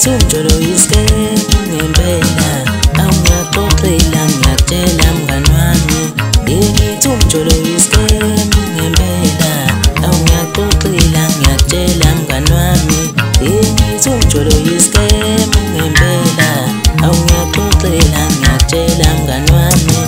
umjolo iskemu ngempela awungiyaxoxela ngiyakutshela mngani wami ngithi umjolo iskemu ngempela awungiyaxoxela ngiyakutshela mngani wami ngithi umjolo iskemu ngempela awungiyaxoxela ngiyakutshela mngani wami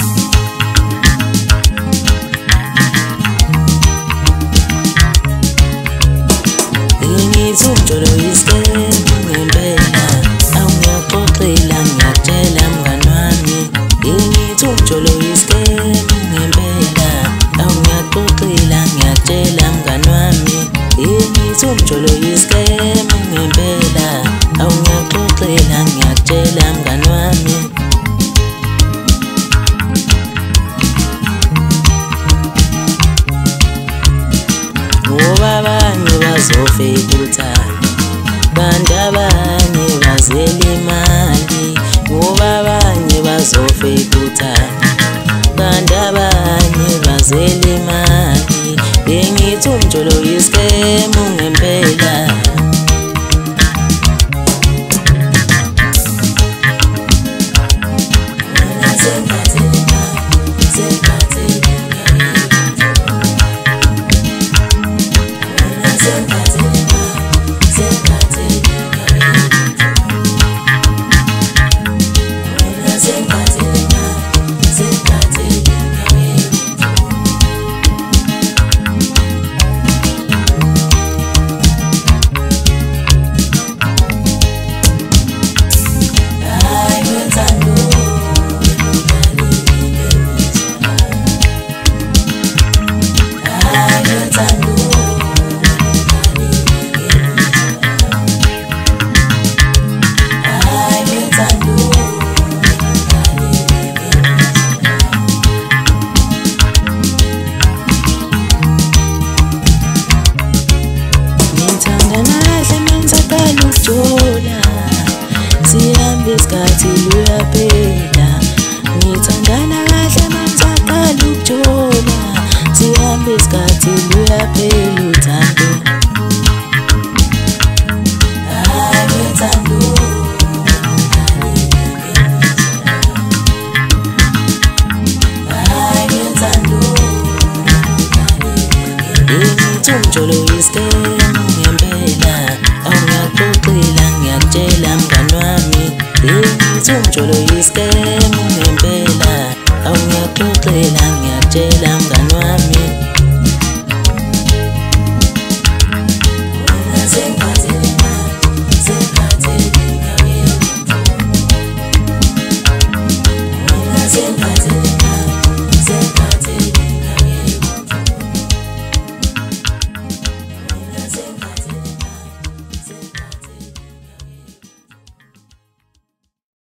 ngithi umjolo iskemu ngempela awungiyaxoxela ngiyakutshela mngani wami ngithi umjolo iskemu ngempela awungiyaxoxela ngiyakutshela mngani wami ngithi umjolo iskemu ngempela awungiyaxoxela ngiyakutshela mngani wami ngoba abanye bazofika uthando kanti abanye bazela imali ngoba abanye bazofika uthando kanti abanye bazela imali bengithi umjolo iskemu ngempela sihambe isikhathi luyaphela ngithandana kahle mangisaqala ukujola sihambe isikhathi luyaphela uthando ngithi umjolo iskemu ngempela awungiyaxoxela ngiyakutshela mngani wami ngithi umjolo iskemu ngempela awungiyaxoxela ngiyakutshela mngani wami